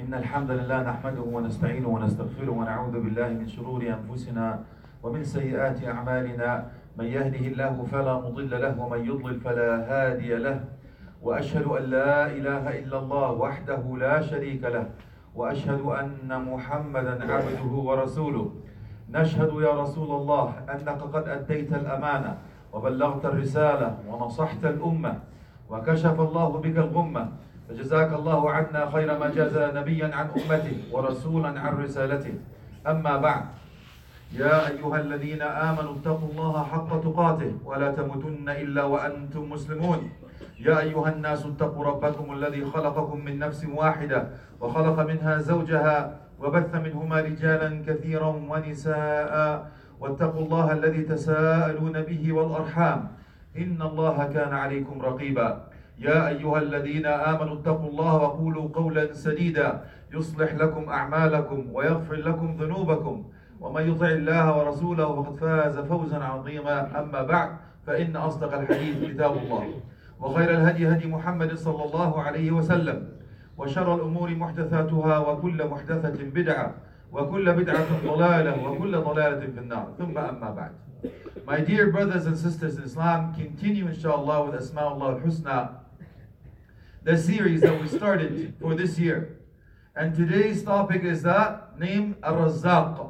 إن الحمد لله نحمده ونستعينه ونستغفره ونعوذ بالله من شرور أنفسنا ومن سيئات أعمالنا. من يهده الله فلا مضل له ومن يضلل فلا هادي له. وأشهد أن لا إله إلا الله وحده لا شريك له وأشهد أن محمدا عبده ورسوله. نشهد يا رسول الله أنك قد أديت الأمانة وبلغت الرسالة ونصحت الأمة وكشف الله بك الغمة، فجزاك الله عنا خير ما جزى نبيا عن أمته ورسولا عن رسالته. أما بعد، يا أيها الذين آمنوا اتقوا الله حق تقاته ولا تموتن إلا وأنتم مسلمون. يا أيها الناس اتقوا ربكم الذي خلقكم من نفس واحدة وخلق منها زوجها وبث منهما رجالا كثيرا ونساء، واتقوا الله الذي تساءلون به والأرحام إن الله كان عليكم رقيبا. يا أيها الذين آمنوا اتقوا الله وقولوا قولا سديدا يصلح لكم أعمالكم ويغفر لكم ذنوبكم، ومن يطع الله ورسوله فقد فاز فوزا عظيما. أما بعد، فإن أصدق الحديث كتاب الله، وخير الهدي هدي محمد صلى الله عليه وسلم، وشر الأمور محدثاتها وكل محدثة بدعة وكل بدعة ضلالة وكل ضلالة في النار. ثم أما بعد. My dear brothers and sisters in Islam, continue inshallah with Asma'ullah al-Husna, the series that we started for this year. And today's topic is the name Ar-Razzaq,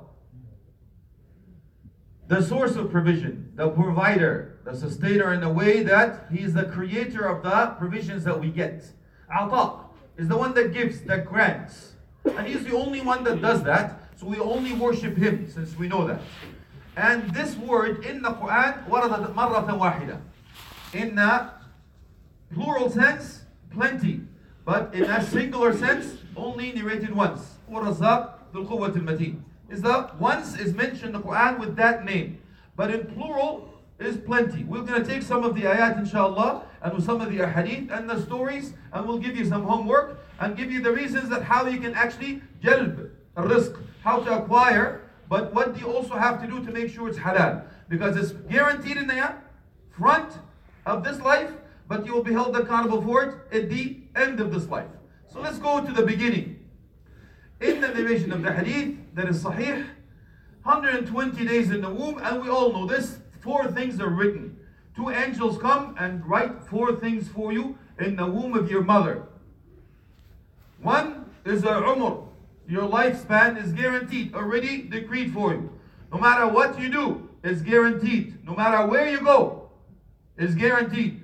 the source of provision, the provider, the sustainer, in a way that he is the creator of the provisions that we get. Ata is the one that gives, that grants. And he's the only one that does that, so we only worship him since we know that. And this word in the Quran, وردت مرة واحدة. In a plural sense, plenty. But in a singular sense, only narrated once. وَرَزَّاقُ ذُو الْقُوَّةِ الْمَتِينَ. Is that once is mentioned in the Quran with that name. But in plural is plenty. We're going to take some of the ayat inshallah, and with some of the ahadith and the stories, and we'll give you some homework and give you the reasons that how you can actually jalb rizq, how to acquire, but what do you also have to do to make sure it's halal? Because it's guaranteed in the front of this life, but you will be held accountable for it at the end of this life. So let's go to the beginning. In the narration of the hadith that is sahih, 120 days in the womb, and we all know this, 4 things are written. 2 angels come and write 4 things for you in the womb of your mother. One is a umr. Your lifespan is guaranteed, already decreed for you. No matter what you do, it's guaranteed. No matter where you go, it's guaranteed.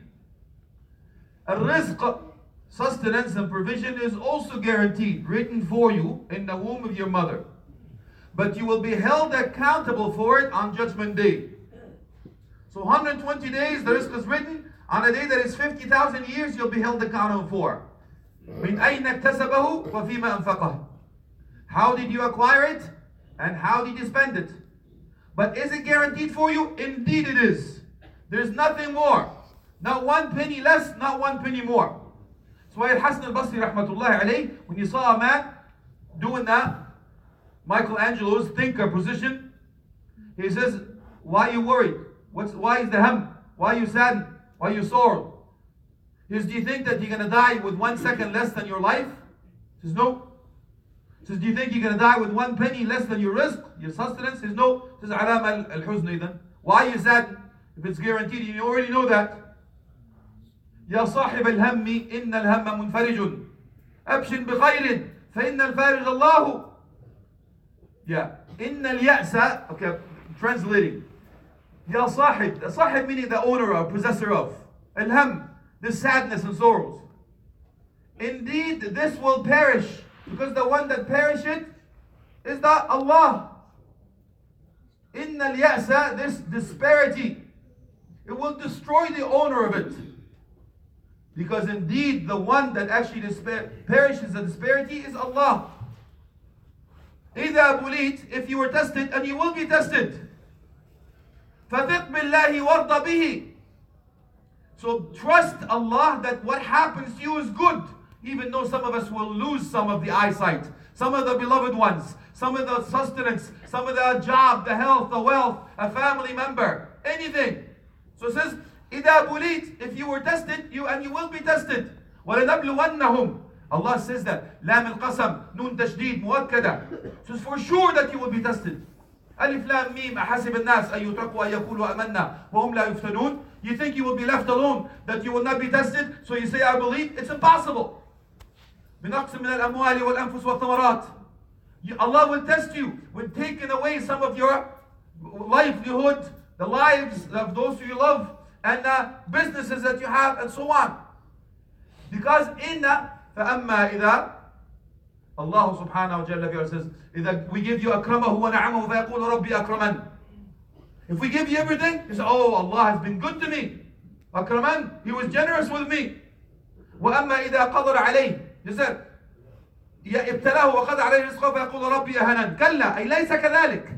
Rizq, sustenance and provision, is also guaranteed, written for you in the womb of your mother. But you will be held accountable for it on Judgment Day. So 120 days, the rizq is written. On a day that is 50,000 years, you'll be held accountable for. مِنْ أَيْنَ اكْتَسَبَهُ وَفِيمَ أَنْفَقَهُ. How did you acquire it? And how did you spend it? But is it guaranteed for you? Indeed it is. There's nothing more. Not 1 penny less, not 1 penny more. So why Al-Hasan al-Basri rahmatullahi alayh, when you saw a man doing that, Michelangelo's thinker position, he says, why are you worried? Why is the ham? Why are you saddened? Why are you sore? He says, do you think that you're going to die with 1 second less than your life? He says, no. He says, do you think you're going to die with 1 penny less than your rizq, your sustenance? He says, no. He says, alam al-huzn idhan. Why are you sad? If it's guaranteed, you already know that. يا صاحب الهم إن الهم منفرج أبشر بخير فإن الفارج الله. Yeah. إن اليأس. Okay, translating. Ya sahib. The sahib meaning the owner of, possessor of. Al-ham, the sadness and sorrows. Indeed, this will perish, because the one that perisheth is the Allah. Inna al-ya'sa, this disparity, it will destroy the owner of it. Because indeed, the one that actually perishes the disparity is Allah. إِذَا بُلِيتْ, if you were tested, and you will be tested. فَثِقْ بِاللَّهِ وَارْضَ بِهِ. So trust Allah that what happens to you is good. Even though some of us will lose some of the eyesight, some of the beloved ones, some of the sustenance, some of the job, the health, the wealth, a family member, anything. So it says, إِذَا بُلِيتْ, if you were tested, you will be tested. وَلَنَبْلُوَنَّهُمْ. Allah says that. Lam al-qasam, nun tashdid, muakkada. So it's for sure that you will be tested. Alif lam mim, ahasib al-nas, an yutraku an yakulu amanna, wa hum la yuftanun. You think you will be left alone, that you will not be tested, so you say, I believe? It's impossible. بنقص من الأموال والأنفس والثمرات. Allah will test you when taking away some of your livelihood, the lives of those who you love, and businesses that you have, and so on. Because فأما إذا Allah subhanahu wa ta'ala says, إذا we give you أكرمه ونعمه فيقول ربي أكرمن. If we give you everything, you say, oh, Allah has been good to me. أكرمن, He was generous with me. وأما إذا قدر عليه, He said, ابتلاه وقدر عليه رزقه فيقول ربي أهنن. كلا, أي ليس كذلك.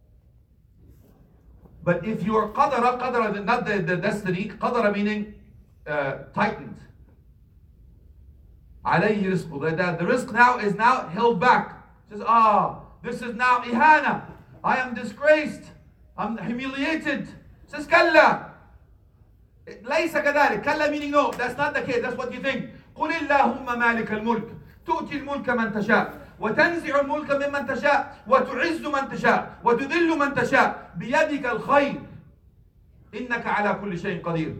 But if your qadara, not the destiny, qadara meaning tightened. عليه رزقه, that the risk now is now held back. Says, this is now ihana. I am disgraced. I'm humiliated. Says, كلا. ليس كذلك. كلا meaning no, that's not the case. That's what you think. قل اللهم مالك الملك تؤتي الملك من تشاء وتنزع الملك ممن تشاء وتعز من تشاء وتذل من تشاء بيدك الخير إنك على كل شيء قدير.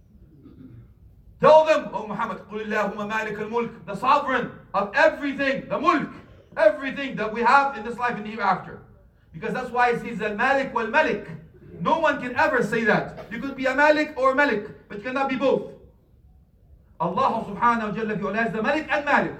Tell them, oh Muhammad, قل اللهم مالك الملك, the sovereign of everything, the mulk, everything that we have in this life and the hereafter. Because that's why it says al-malik wal-malik. No one can ever say that. You could be a malik or a malik, but you cannot be both. Allah subhanahu wa ta'ala is the malik and malik.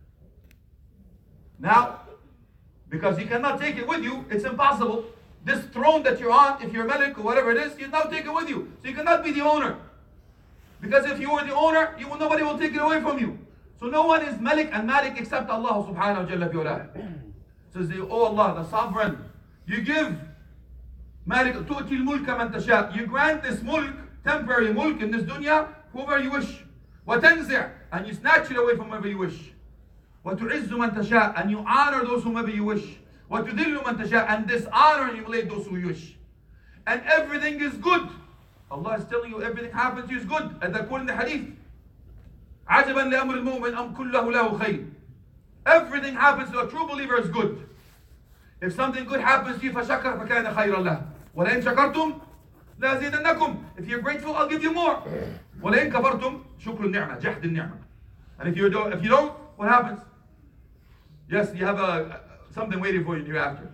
Now, because you cannot take it with you, it's impossible. This throne that you're on, if you're a malik or whatever it is, you now take it with you. So you cannot be the owner. Because if you were the owner, nobody will take it away from you. So no one is malik and malik except Allah subhanahu wa ta'ala. Says, oh Allah, the sovereign, you give malik, tu'ti al-mulka man tasha. You grant this mulk, temporary mulk in this dunya, whoever you wish. وَتَنْزِعْ, and you snatch it away from whoever you wish. وَتُعِزُّ مَنْ تَشَاء, and you honor those whomever you wish. وَتُذِلُّ مَنْ تَشَاء, and dishonor and humiliate those who you wish. And everything is good. Allah is telling you everything happens to you is good. As I quote in the hadith. عَجَبًا لِأَمْرِ الْمُؤْمِنِ أَمْ كُلَّهُ لَهُ خَيْرٌ. Everything happens to a true believer is good. If something good happens to you, فَشَكَرْ فَكَانَ خَيْرًا لَهُ. وَلَئِنْ شَكَرْتُمْ لَأَزِيدَنَّكُمْ. If you're grateful, I'll give you more. وَلَئِنْ كَفَرْتُمْ شُكْرُ النِّعْمَةِ جَحْدِ النِّعْمَةِ. And if you don't, what happens? Yes, you have something waiting for you hereafter.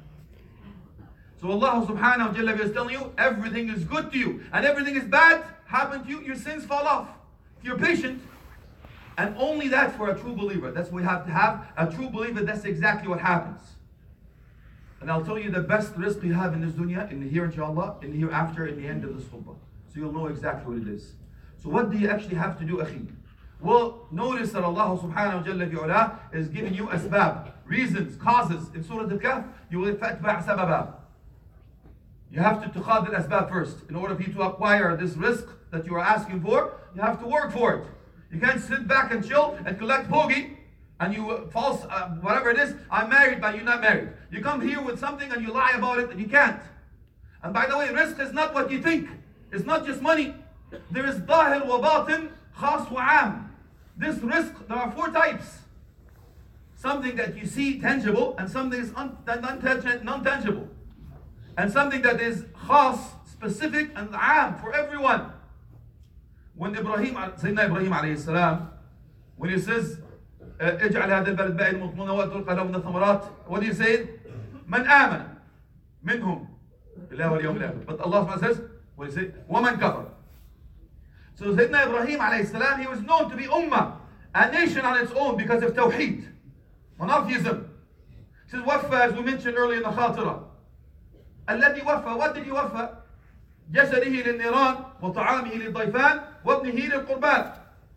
So Allah subhanahu wa ta'ala is telling you everything is good to you and everything is bad happen to you, your sins fall off. If you're patient, and only that for a true believer. That's what we have to have. A true believer, that's exactly what happens. And I'll tell you the best risk you have in this dunya, in the here inshallah, in the hereafter, in the end of this khutbah. So you'll know exactly what it is. So what do you actually have to do, akhi? Well, notice that Allah subhanahu wa ta'ala is giving you asbab, reasons, causes. In Surah Al-Kahf, you will fatba' sababa. You have to tukhad al-asbab first. In order for you to acquire this risk that you are asking for, you have to work for it. You can't sit back and chill and collect pogi and you false, whatever it is, I'm married but you're not married. You come here with something and you lie about it and you can't. And by the way, risk is not what you think. It's not just money. There is zahir wa batin, khas wa am. This risk, there are 4 types. Something that you see tangible and something is non-tangible. And something that is khas, specific and am for everyone. When Sayyidina Ibrahim alayhi salam, when he says, اجعل هذا البلد بائن مطمئنا واترك له من الثمرات, what do you say? من آمن منهم بالله واليوم الآخر. But Allah says, what do you say? ومن كفر. So Sayyidina Ibrahim alayhi salam, he was known to be ummah, a nation on its own because of tawheed, monotheism. He says, وفى, as we mentioned earlier in the khatira. الذي وفى, what did he وفى? جسده للنيران وطعامه للضيفان وابنه للقربان.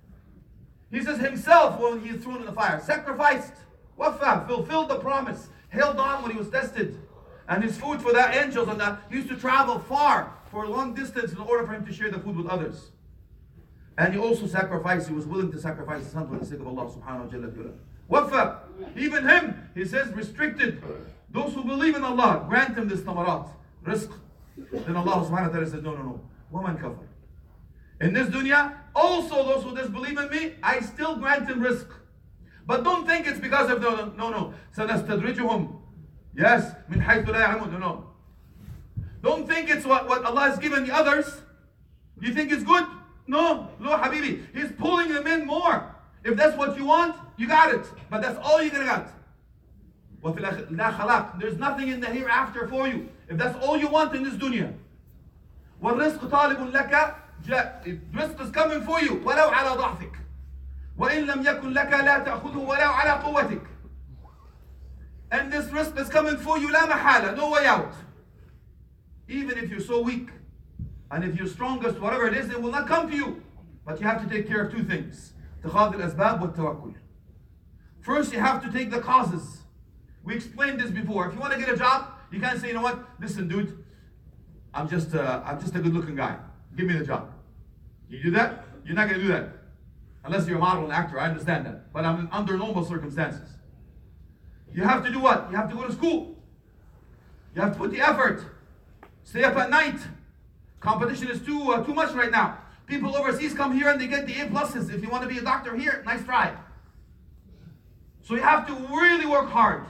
He says himself when he is thrown in the fire, sacrificed, وفى, fulfilled the promise, held on when he was tested. And his food for the angels and that, he used to travel far for a long distance in order for him to share the food with others. And he also sacrificed, he was willing to sacrifice his son for the sake of Allah subhanahu wa ta'ala. Wafa, even him, he says, restricted. Those who believe in Allah, grant him this tamarat, rizq. Then Allah subhanahu wa ta'ala says, no. Waman kafar. In this dunya, also those who disbelieve in me, I still grant him rizq. But don't think it's because of no. سَنَسْتَدْرِجُهُمْ. Yes, مِنْ حَيْثُ لَا يَعْلَمُونَ. No. Don't think it's what Allah has given the others. You think it's good? No, Habibi. He's pulling them in more. If that's what you want, you got it. But that's all you're going to get. لَا خَلَقْ. There's nothing in the hereafter for you. If that's all you want in this dunya. وَالرِّزْقُ طَالِبٌ لَكَ. Rizq is coming for you. وَلَوْ عَلَى ضَعْفِكَ. وَإِن لَمْ يَكُنْ لَكَ لَا تَأْخُذُهُ وَلَوْ عَلَى قُوَّتِكَ. And this rizq is coming for you, لَا مَحَالَ. No way out. Even if you're so weak, and if you're strongest, whatever it is, it will not come to you. But you have to take care of two things. اتخاذ الأسباب والتوكل. First, you have to take the causes. We explained this before. If you want to get a job, you can't say, you know what, listen, dude, I'm just a good-looking guy. Give me the job. You do that? You're not going to do that. Unless you're a model and actor, I understand that. But I'm under normal circumstances. You have to do what? You have to go to school. You have to put the effort. Stay up at night. Competition is too much right now. People overseas come here and they get the A+. If you want to be a doctor here, nice try. So you have to really work hard.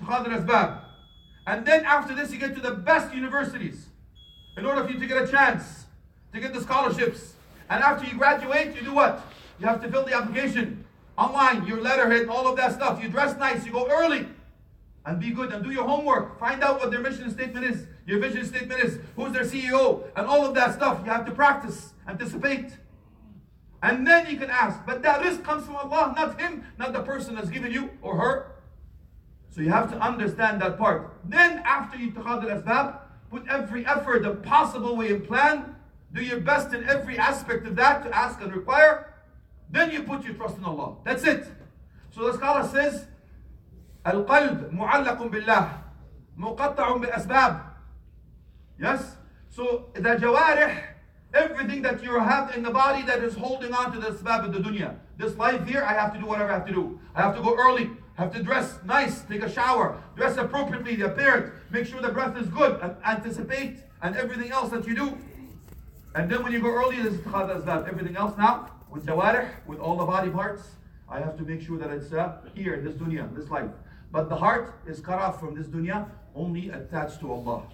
And then after this, you get to the best universities. In order for you to get a chance to get the scholarships. And after you graduate, you do what? You have to fill the application online, your letterhead, all of that stuff. You dress nice, you go early. And be good and do your homework. Find out what their mission statement is, your vision statement is, who's their CEO, and all of that stuff. You have to practice, anticipate. And then you can ask. But that rizq comes from Allah, not him, not the person that's given you or her. So you have to understand that part. Then after you takhad al-asbab, put every effort, the possible way and plan. Do your best in every aspect of that to ask and require. Then you put your trust in Allah. That's it. So the scholar says, القلب معلق بالله مقطع بالأسباب. Yes? So the jawarih, everything that you have in the body that is holding on to the asbab of the dunya. This life here, I have to do whatever I have to do. I have to go early. I have to dress nice, take a shower, dress appropriately, the appearance, make sure the breath is good, and anticipate, and everything else that you do. And then when you go early, this is asbab. Everything else now, with jawarih, with all the body parts, I have to make sure that it's here in this dunya, this life. But the heart is cut off from this dunya, only attached to Allah.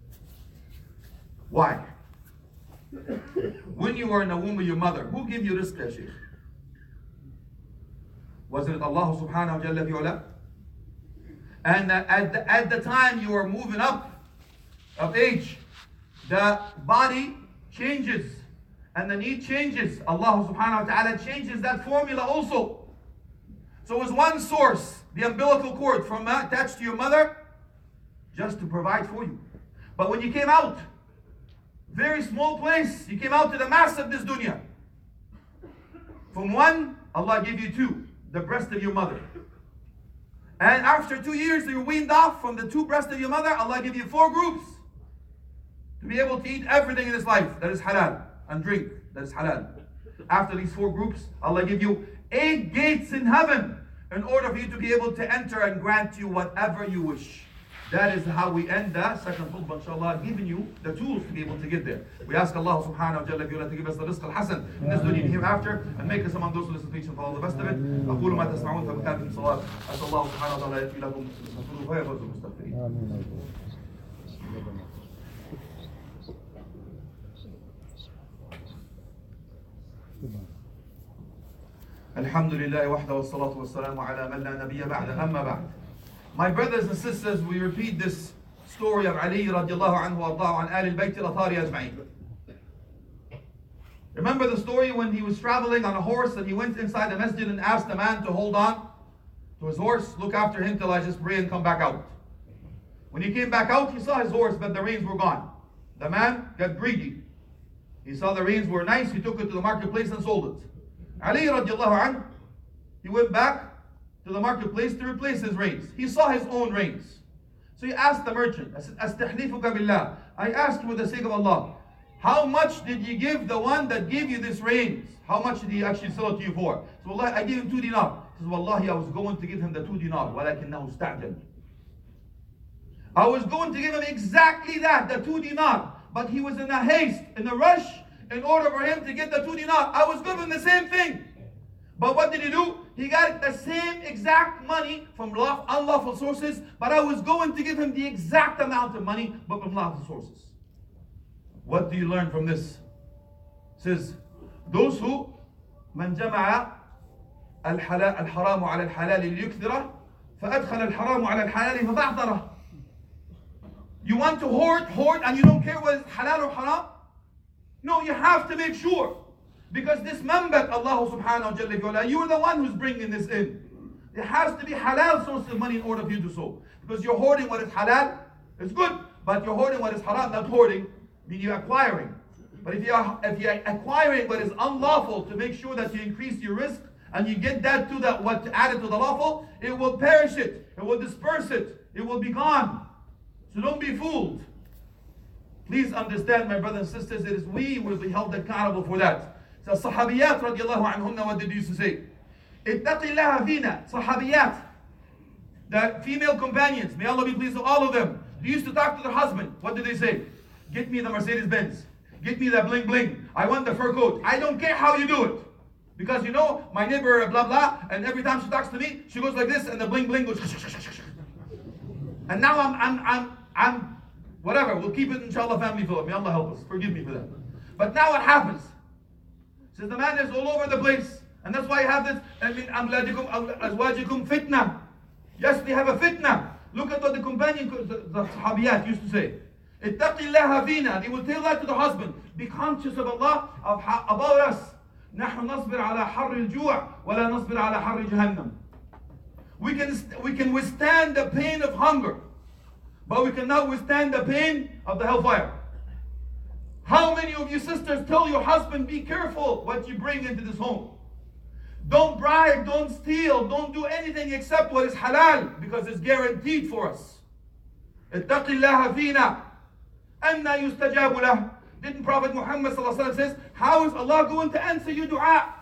Why? When you were in the womb of your mother, who gave you rizq, ya Shaykh? Wasn't it Allah subhanahu wa ta'ala? And at the time you were moving up of age, the body changes and the need changes. Allah subhanahu wa ta'ala changes that formula also. So it was one source, the umbilical cord from attached to your mother, just to provide for you. But when you came out, very small place, you came out to the mass of this dunya. From one, Allah gave you two, the breast of your mother. And after 2 years, you're weaned off from the two breasts of your mother, Allah gave you 4 groups to be able to eat everything in this life that is halal and drink that is halal. After these 4 groups, Allah gave you 8 gates in heaven in order for you to be able to enter and grant you whatever you wish. That is how we end the second khutbah, inshallah, giving you the tools to be able to get there. We ask Allah subhanahu wa ta'ala to give us the rizq al-hasan in this dunya and hereafter, and make us among those who listen to and follow the best of it. أقول ما تسمعون فبكاتب الصواب. أسأل الله سبحانه وتعالى يأتي لكم استغفروه فيفوز المستغفرين. الحمد لله وحده والصلاة والسلام على من لا نبي بعد. أما بعد. My brothers and sisters, we repeat this story of Ali radiallahu anhu wa an Ahl al-Bayt al-Athari ajma'in. Remember the story when he was traveling on a horse and he went inside the masjid and asked the man to hold on to his horse, look after him till I just pray and come back out. When he came back out, he saw his horse, but the reins were gone. The man got greedy. He saw the reins were nice, he took it to the marketplace and sold it. Ali radiallahu anhu, he went back to the marketplace to replace his reins. He saw his own reins. So he asked the merchant, I said, Astahlifuka billah, I asked for the sake of Allah, how much did you give the one that gave you this reins? How much did he actually sell it to you for? So wallahi, I gave him 2 dinar. He says, wallahi, I was going to give him the 2 dinar, walakinnahu sta'jal. I was going to give him exactly that, the 2 dinar. But he was in a haste, in a rush, in order for him to get the 2 dinar. I was given the same thing. But what did he do? He got the same exact money from unlawful sources, but I was going to give him the exact amount of money, but from lawful sources. What do you learn from this? It says, those who من جمع الحرام على الحلال ليكثره فأدخل الحرام على الحلال فبعثره. You want to hoard, and you don't care whether it's halal or haram? No, you have to make sure. Because this manbat, Allah subhanahu wa ta'ala, you're the one who's bringing this in. It has to be halal source of money in order for you to sow. Because you're hoarding what is halal, it's good. But you're hoarding what is haram, not hoarding, meaning you're acquiring. But if you're acquiring what is unlawful to make sure that you increase your risk, and you get that to what added to the lawful, it will perish it, will disperse it, it will be gone. So don't be fooled. Please understand, my brothers and sisters, it is we will be held accountable for that. So Sahabiyat radiallahu anhunna, what did they used to say? Ittaqillaha fina, Sahabiyat, the female companions, may Allah be pleased with all of them, they used to talk to their husband. What did they say? Get me the Mercedes Benz. Get me that bling bling. I want the fur coat. I don't care how you do it. Because you know, my neighbor blah blah, and every time she talks to me, she goes like this, and the bling bling goes. And now I'm whatever. We'll keep it inshallah family for it. May Allah help us. Forgive me for that. But now what happens? Says the man is all over the place, and that's why you have this. I mean, amladikum azwajikum fitna. Yes, they have a fitna. Look at what the companion, the Sahabiyat used to say. Ittaqillaha fina. They will tell that to the husband. Be conscious of Allah, about us. نحن نصبر على حر الجوع ولا نصبر على حر جهنم. We can withstand the pain of hunger, but we cannot withstand the pain of the hellfire. How many of you sisters tell your husband, be careful what you bring into this home? Don't bribe, don't steal, don't do anything except what is halal, because it's guaranteed for us. اتق الله فينا أن يستجاب له. Didn't Prophet Muhammad says, how is Allah going to answer your dua?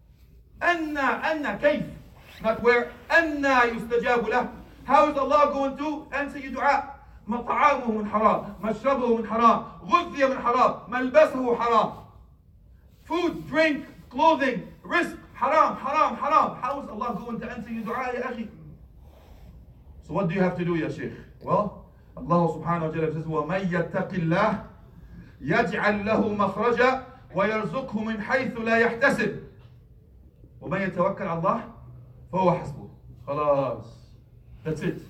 Anna, كيف? Not where. Anna يستجاب له. How is Allah going to answer your dua? مطعامه من حرام, مشربه من حرام, غذي من حرام, ملبسه حرام. Food, drink, clothing, risk, haram, haram, haram. How is Allah going to answer your dua, ya akhi? So what do you have to do, ya Shaykh? Well, Allah subhanahu wa ta'ala says, وَمَن يَتَّقِ اللَّهِ يجعل له مخرجا ويرزقه من حيث لا يحتسب ومن يتوكل على الله فهو حسبه. خلاص. That's it.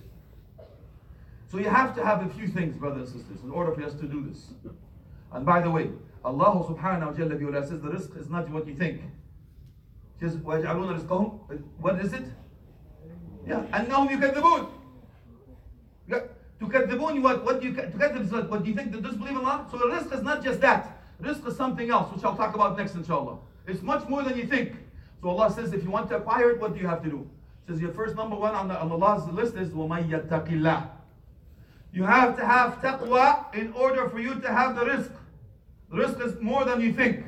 So you have to have a few things, brothers and sisters, in order for us to do this. And by the way, Allah subhanahu wa ta'ala says the rizq is not what you think. He says, وَيَجْعَلُونَ رِزْقَهُمْ. What is it? Yeah. أَنَّهُمْ يُكَذِّبُونَ. تكذبون, what do you تكذب? What do you think? They disbelieve in Allah? So the rizq is not just that. Rizq is something else, which I'll talk about next, inshallah. It's much more than you think. So Allah says, if you want to acquire it, what do you have to do? He says, your first number one on Allah's list is وَمَن يَتَّقِ اللَّهِ. You have to have taqwa in order for you to have the rizq. The rizq is more than you think.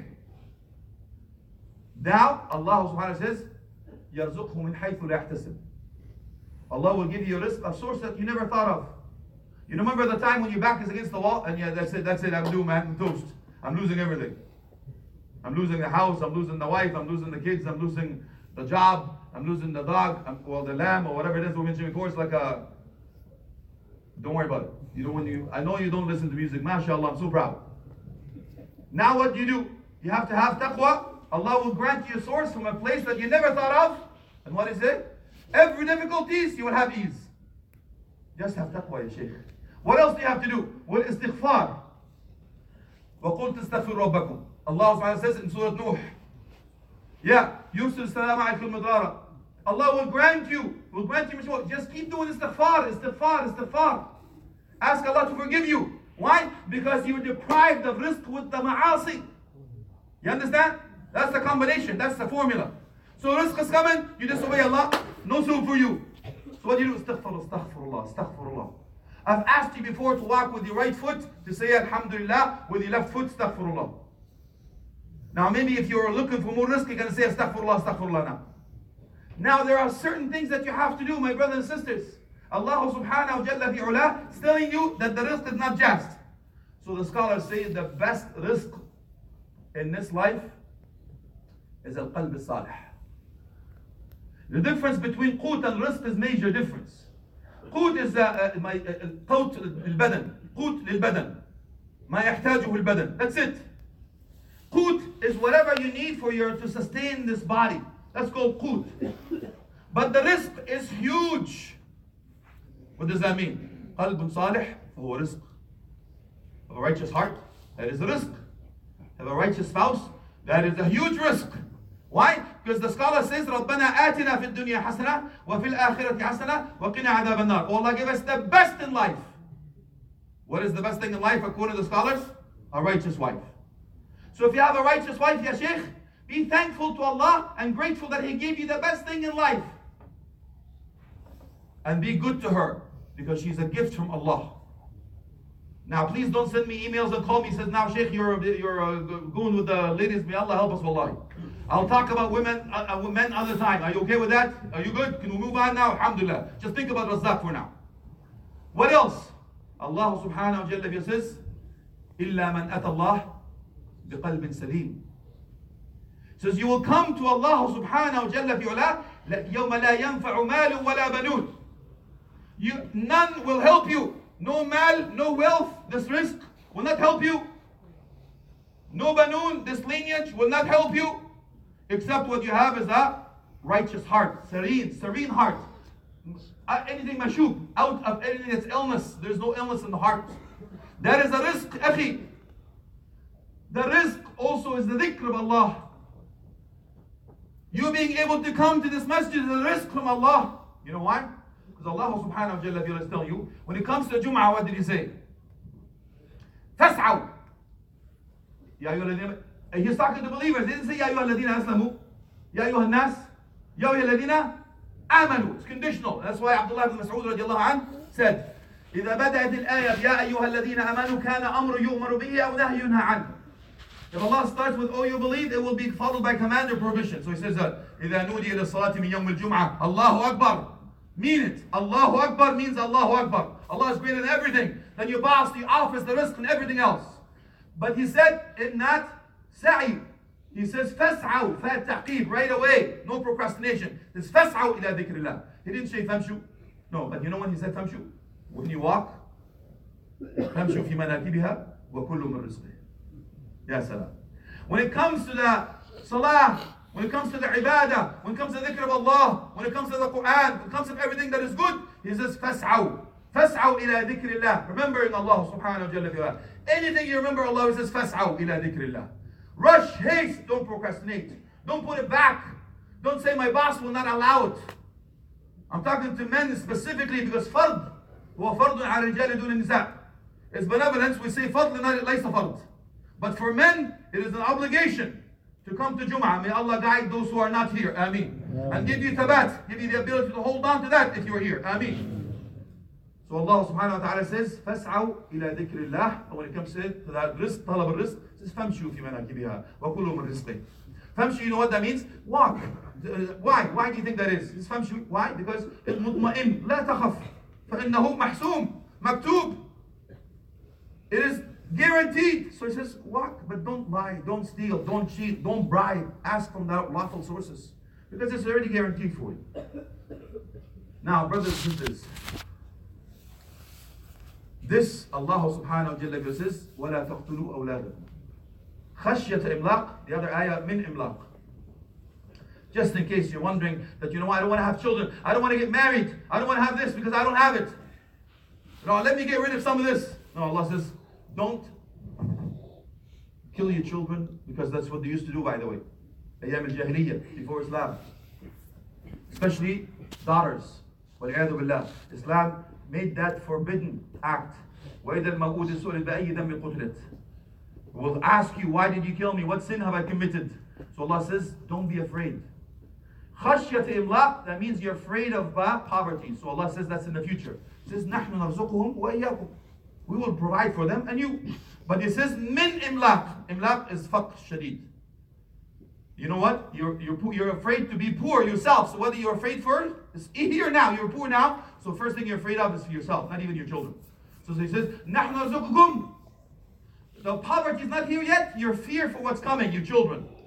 Now, Allah subhanahu wa ta'ala says, يَرْزُقْهُ مِنْ حَيْثُ لَا يَحْتَسِبْ. Allah will give you a rizq, a source that you never thought of. You remember the time when your back is against the wall and yeah, that's it, I'm doomed, I'm toast. I'm losing everything. I'm losing the house, I'm losing the wife, I'm losing the kids, I'm losing the job, I'm losing the dog, the lamb, or whatever it is we mentioned before. It's like a, don't worry about it. I know you don't listen to music, mashallah, I'm so proud. Now what do? You have to have taqwa. Allah will grant you a source from a place that you never thought of. And what is it? Every difficulties, you will have ease. Just have taqwa, ya Shaykh. What else do you have to do? Istighfar. وَقُلْ تَسْتَغْفِرُ رَبَّكُمْ. Allah subhanahu wa ta'ala says in Surah Nuh. Yeah, يُرْسِلُ السَّلَامَ عَلَيْكُمْ مِدْرَارًا. Allah will grant you just keep doing istighfar. Ask Allah to forgive you. Why? Because you were deprived of rizq with the ma'asi. You understand? That's the combination, that's the formula. So rizq is coming, you disobey Allah, no soup for you. So what do you do? Astaghfirullah. I've asked you before to walk with your right foot, to say Alhamdulillah, with your left foot, astaghfirullah. Now maybe if you're looking for more rizq, you're going to say astaghfirullah now. Now there are certain things that you have to do, my brothers and sisters. Allah subhanahu wa jalla fi'ula is telling you that the rizq is not just. So the scholars say the best rizq in this life is al-qalb salih. The difference between قوت and رزق is major difference. قوت is قوت البدن. قوت للبدن. ما يحتاجه البدن. That's it. قوت is whatever you need for your to sustain this body. That's called قوت. But the رزق is huge. What does that mean? قلب صالح فهو رزق. Have a righteous heart, that is a risk. Have a righteous spouse, that is a huge risk. Why? Because the scholar says, رَبَّنَا آتِنَا فِي الدُّنْيَا حَسَنَةً وَفِي الْآخِرَةِ حَسَنَةً وَقِنَا عَذَابَ النَّارِ. Oh Allah, give us the best in life. What is the best thing in life according to the scholars? A righteous wife. So if you have a righteous wife, ya Sheikh, be thankful to Allah and grateful that He gave you the best thing in life. And be good to her, because she's a gift from Allah. Now, please don't send me emails and call me. Says, now, Sheikh, you're going with the ladies. May Allah help us, wallahi. I'll talk about women, men other time. Are you okay with that? Are you good? Can we move on now? Alhamdulillah. Just think about Razak for now. What else? Allah subhanahu wa ta'ala says, إِلَّا مَنْ أَتَى اللَّهِ بِقَلْبٍ سَلِيمٍ. Says, you will come to Allah subhanahu wa ta'ala fi ula, يَوْمَ لَا يَنْفَعُ مَالٌ وَلَا بَنُونَ. None will help you. No mal, no wealth, this risk will not help you. No banoon, this lineage will not help you. Except what you have is a righteous heart, serene heart. Anything mashub, out of anything that's illness. There's no illness in the heart. That is a risk, akhi. The risk also is the dhikr of Allah. You being able to come to this masjid is a risk from Allah. You know why? Because Allah subhanahu wa ta'ala is telling you, when it comes to Jum'ah, what did He say? فَاسْعَوْا. He's talking to believers. He didn't say, يَا أَيُّهَا الَّذِينَ أَسْلَمُوا. يَا أَيُّهَا النَّاسِ. يَا أَيُّهَا الَّذِينَ آمَنُوا. It's conditional. That's why Abdullah ibn Mas'ud radiallahu anhu said, إِذَا بَدَأَتِ الْآيَةِ يَا أَيُّهَا الَّذِينَ آمَنُوا كَانَ أَمْرُ يُؤْمَرُ بِهِ أَوْ نَهْيٌ يُنْهَى عَنْهُ. If Allah starts with, oh, you believe, it will be followed by command or prohibition. So He says that, إِذَا نُودِيَ لِلصَّلَاةِ مِنْ يَوْمِ الْجُمْعَةِ. Allahu Akbar. Mean it. Allahu Akbar means Allahu Akbar. Allah is greater than everything. Then your boss, the office, the risk, and everything else. But He said in that sa'i, He says فَاسْعَوْا, فَات تَعْقِيب, right away. No procrastination. It's فَاسْعَوْا إِلَى ذِكْرِ اللَّهِ. He didn't say فَمْشُوا. No, but you know when He said فَمْشُوا? When you walk, فَمْشُوا فِي مَنَاكِبِهَا وَكُلُّ مِنْ رِزْقِهِ. Ya salam. When it comes to the salah, when it comes to the ibadah, when it comes to the dhikr of Allah, when it comes to the Quran, when it comes to everything that is good, He says, فَاسْعَوْا. فَاسْعَوْا إِلَى ذِكْرِ اللَّهِ. Remembering Allah subhanahu wa ta'ala. Anything you remember Allah, He says, فَاسْعَوْا إِلَى ذِكْرِ اللَّهِ. Rush, haste, don't procrastinate. Don't put it back. Don't say, my boss will not allow it. I'm talking to men specifically because fard, هو فرض على الرجال دون النساء. It's benevolence, we say fard ليس فرض. But for men, it is an obligation to come to Jum'ah. May Allah guide those who are not here. Ameen. And give you tabat, give you the ability to hold on to that if you are here. Ameen. So Allah subhanahu wa ta'ala says, فَاسْعَوْا إِلَى ذِكْرِ اللَّهِ. And when it comes to that risk, طلب الرزق, it says, فَامْشُوا فِي مَنَاكِبِهَا وَكُلُوا مِنْ رِزْقِهِ. فَامْشُوا, you know what that means? Walk. Why? Why do you think that is? It's فَامْشُوا. Why? Because المطمئن لا تخف فإنه محسوم مكتوب. It is guaranteed. So He says, walk, but don't lie, don't steal, don't cheat, don't bribe. Ask from the lawful sources. Because it's already guaranteed for you. Now, brothers and sisters, this Allah subhanahu wa ta'ala says, وَلَا تَقْتُلُوا أَوْلَادَكُمْ خَشْيَةَ إِمْلَاقٍ. The other ayah, min imlaq. Just in case you're wondering that, you know, I don't want to have children, I don't want to get married, I don't want to have this because I don't have it. No, let me get rid of some of this. No, Allah says, don't kill your children, because that's what they used to do, by the way. Ayyam al-Jahiliyyah, before Islam. Especially daughters. وَالْعِيَاذُ بِاللَّهِ. Islam made that forbidden act. وَإِذَا الْمَوْءُودَ سُئِلَتْ بِأَيِّ ذَنبٍ قُتِلَتْ. Will ask you, why did you kill me? What sin have I committed? So Allah says, don't be afraid. خَشْيَةِ إِمْلَاقٍ, that means you're afraid of poverty. So Allah says that's in the future. He says, نَحْنُ نَرْزُقُهُمْ وَإِيَّاكُمْ. We will provide for them and you. But He says, min imlaq. Imlaq is faqr shadid. You know what? You're afraid to be poor yourself. So whether you're afraid for it, it's here now, you're poor now. So first thing you're afraid of is for yourself, not even your children. So He says, نَحْنُ نَرْزُقُكُمْ. The poverty is not here yet. You're fear for what's coming, your children.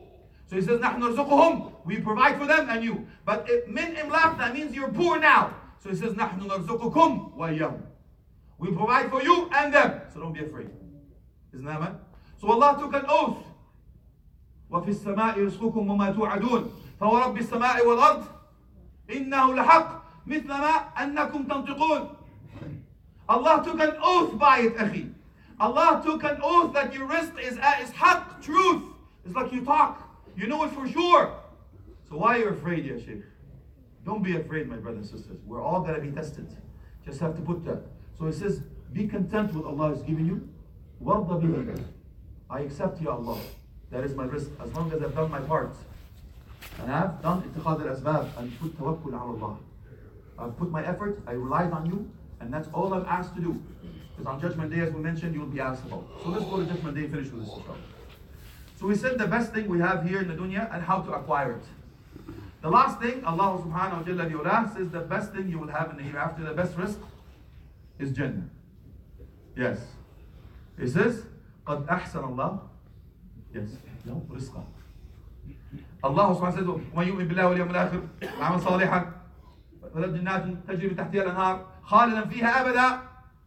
So he says, نحن نرزقهم, we provide for them and you. But min imlaq, that means you're poor now. So he says, نحن نرزقكم وإياهم. We provide for you and them. So don't be afraid. Isn't that man? So Allah took an oath. وفي السماء رزقكم وما توعدون فورب السماء والأرض إنه لحق مثل ما أنكم تنطقون. Allah took an oath by it, أخي. Allah took an oath that your rizq is haqq, truth. It's like you talk. You know it for sure. So why are you afraid, ya Shaykh? Don't be afraid, my brothers and sisters. We're all going to be tested. Just have to put that. So it says, be content with Allah has given you. وَرْضَ بِهِ. I accept, Ya Allah. That is my risk. As long as I've done my part. And I've done اتخاذ الأسباب and put tawakkul ala Allah. I've put my effort, I relied on you, and that's all I'm asked to do. Because on Judgment Day, as we mentioned, you will be asked about. So let's go to Judgment Day and finish with this. So we said the best thing we have here in the dunya and how to acquire it. The last thing, Allah subhanahu wa ta'ala says the best thing you will have in the hereafter, the best risk, is Jannah. Yes. He says, قَدْ أَحْسَنَ اللَّهُ. Yes. No, رزقا. Allah subhanahu wa ta'ala says, وَمَنْ يُؤْمِنْ بِاللَّهِ وَالْيَوْمِ الْآخِرِ وَيَعْمَلْ صَالِحًا فَلَهُ جَنَّاتٌ تَجْرِي مِنْ تَحْتِهَا الْأَنْهَارُ خَالِدًا فِيهَا أَبَدًا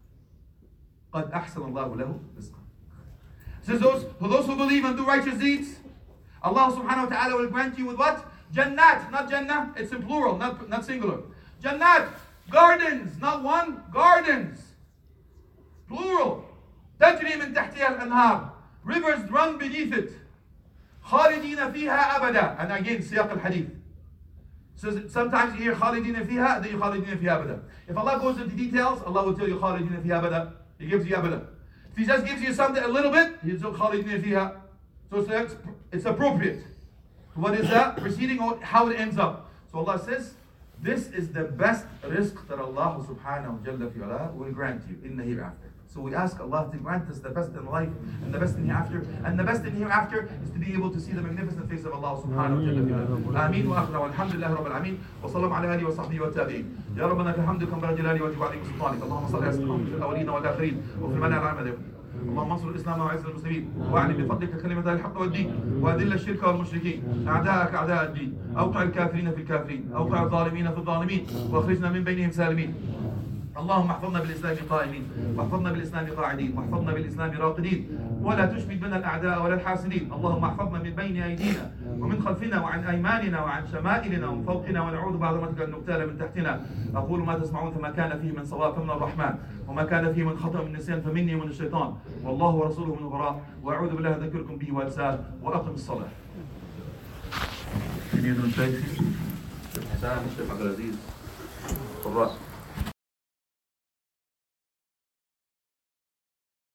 قَدْ أَحْسَنَ اللَّهُ لَهُ رِزْقًا. Says for those who believe and do righteous deeds, Allah subhanahu wa ta'ala will grant you with what? Jannat, not Jannah, it's in plural, not singular. Jannat, gardens, not one, gardens. Plural. تجري من تحتها الأنهار. Rivers run beneath it. خالدين فيها أبدا. And again, سياق الحديث. So sometimes you hear خالدين فيها, then you خالدين فيها أبدا. If Allah goes into details, Allah will tell you خالدين فيها أبدا. He gives you أبدا. If He just gives you something a little bit, He's خالدين فيها. So it's appropriate. What is that? Proceeding on how it ends up. So Allah says, this is the best rizq that Allah subhanahu wa ta'ala will grant you in the hereafter. So we ask Allah to grant us the best in life and the best in hereafter. And the best in hereafter is to be able to see the magnificent face of Allah subhanahu wa ta'ala. Ameen wa akhra walhamdulillahi rabbil alameen. Wa sallam ala alihi wa sahbihi wa tabi'in. Ya Rabbana bihamdika kambara jalali wa jibali wa sultanik. Allahumma salli ala sayyidina fil awwalin wal akhirin wa fil mala'il a'la. اللهم انصر الاسلام وعز المسلمين واعلم بفضلك كلمه الحق والدين واذل الشرك والمشركين اعداءك اعداء الدين اوقع الكافرين في الكافرين اوقع الظالمين في الظالمين واخرجنا من بينهم سالمين اللهم احفظنا بالاسلام قائمين واحفظنا بالاسلام قاعدين واحفظنا بالاسلام راقدين ولا تشمت بنا الاعداء ولا الحاسدين اللهم احفظنا من بين ايدينا ومن خلفنا وعن ايماننا وعن شمائلنا ومن فوقنا ونعوذ بعظمتك ان نغتال من تحتنا اقول ما تسمعون فما كان فيه من صواب فمن الرحمن وما كان فيه من خطأ من نسيان فمني ومن الشيطان والله ورسوله من الغراء واعوذ بالله اذكركم به وانساه واقم الصلاه. الشيخ حسام الشيخ عبد العزيز الراس